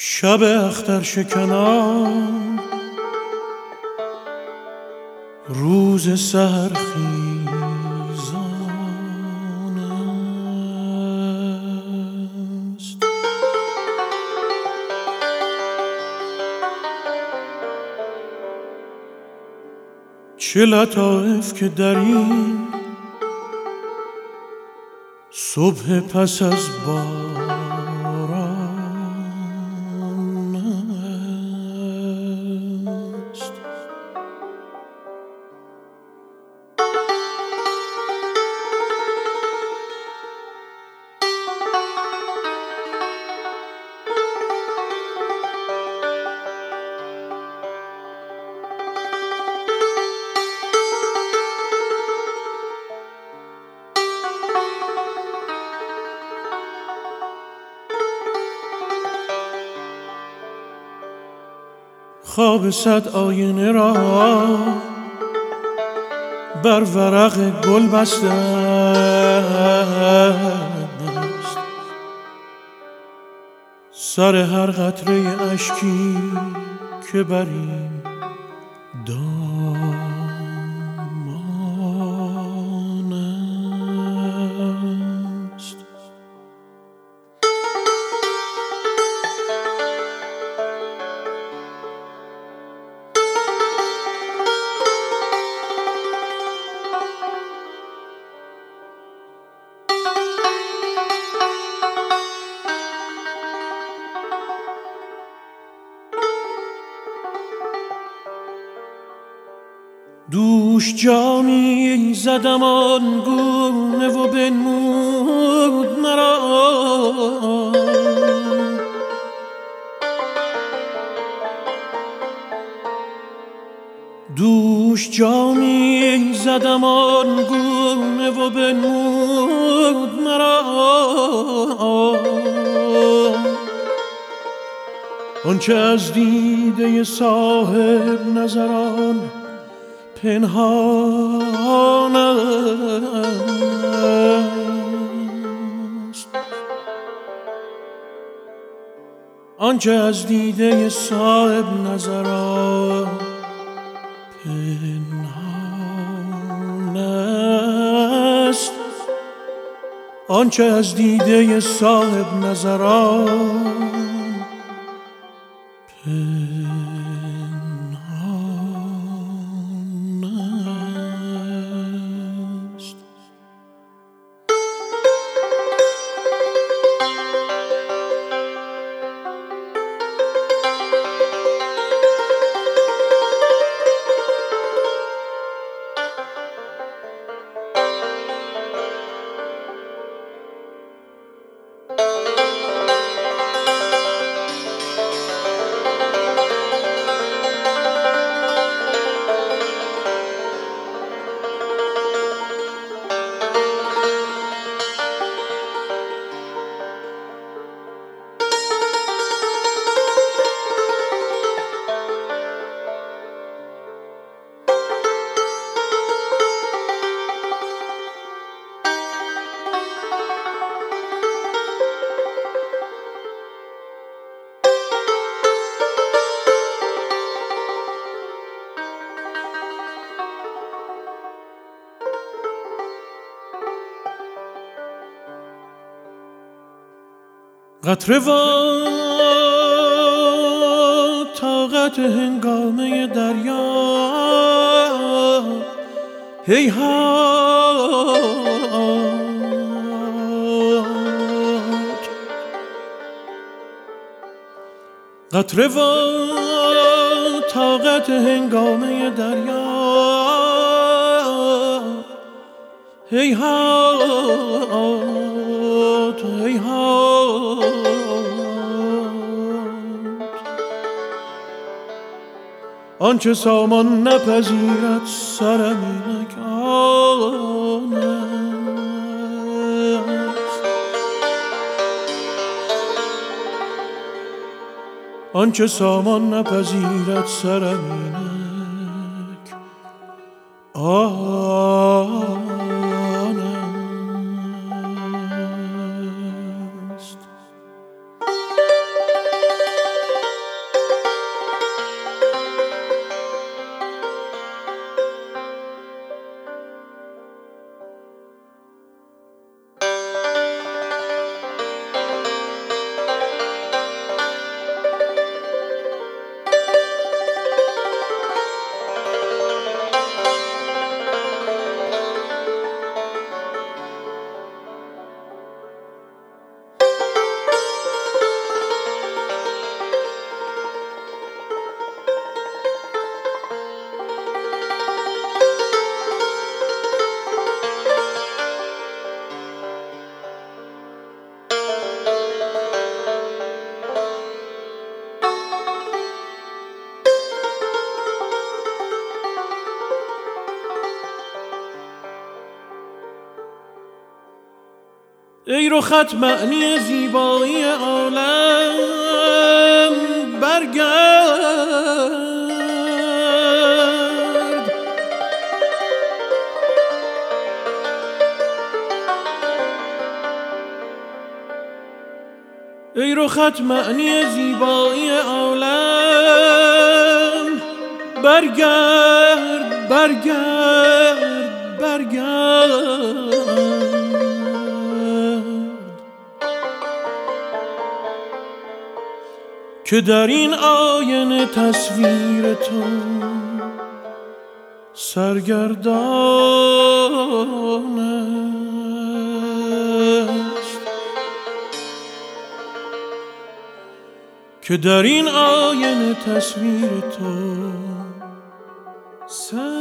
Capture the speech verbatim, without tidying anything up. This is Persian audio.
شب اختر شکنان روز سحرخیزان است. چه لطایف که در این صبح پس از باران است. خواب صد آینه را بر ورق گل بسته است. سر هر قطره اشکی که بر این دامان است. دوش جامی زدم آن گونه و بنمود مرا دوش جامی زدم آن گونه و بنمود مرا آنچه از دیده صاحب نظران پنهان است. آنچه از دیده صاحب نظران پنهان است. آنچه از دیده صاحب نظران قطره و طاقت هنگامه دریا هیهات. قطره و طاقت هنگامه دریا هیهات هیهات. آنچه سامان نپذیرد سرم اینک آن است. آنچه سامان نپذیرد سرم اینک آن است. ای رخت معنی زیبایی عالم، برگرد. ای رخت معنی زیبایی عالم، برگرد برگرد برگرد. که در این آینه تصویر تو سرگردان است، که در این آینه تصویر تو سرگردان